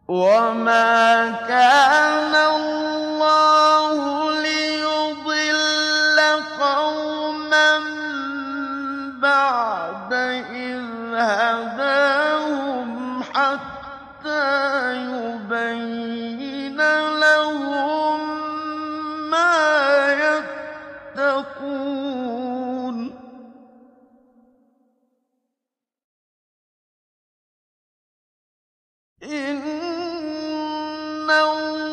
وَمَا كَانَ اللَّهُ لِيُضِلَّ قَوْمًا بَعْدَ إِذْ هَدَاهُمْ حَتَّىٰ يُبَيِّنَ لَهُم مَّا يَتَّقُونَ ۚ إِنَّ